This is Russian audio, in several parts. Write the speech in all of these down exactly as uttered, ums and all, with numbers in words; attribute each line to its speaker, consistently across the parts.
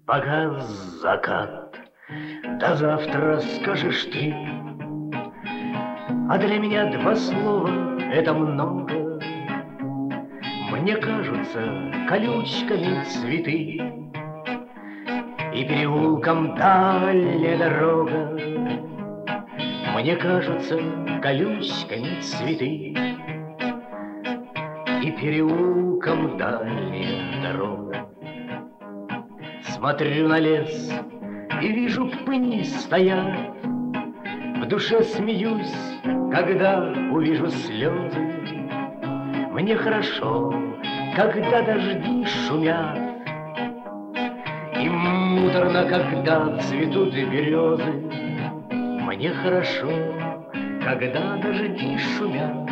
Speaker 1: Погас закат, до завтра скажешь ты, а для меня два слова — это много. Мне кажутся колючками цветы, и переулком дальняя дорога. Мне кажутся колючками цветы, и переулком дальняя дорога. Смотрю на лес и вижу, пни стоят. В душе смеюсь, когда увижу слезы. Мне хорошо, когда дожди шумят, и муторно, когда цветут березы. Мне хорошо, когда дожди шумят,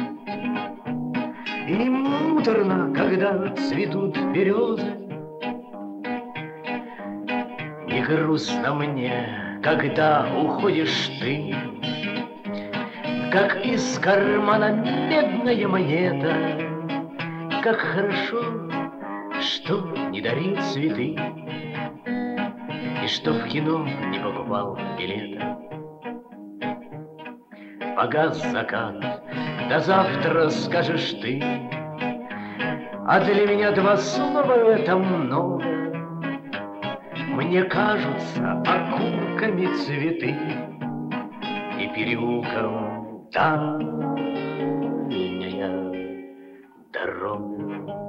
Speaker 1: и муторно, когда цветут березы. И грустно мне, когда уходишь ты, как из кармана медная монета. Как хорошо, что не дарил цветы, и что в кино не покупал билета. Погас закат, до завтра скажешь ты, а для меня два слова — это много. Мне кажутся окурками цветы, и переулком дальняя дорога.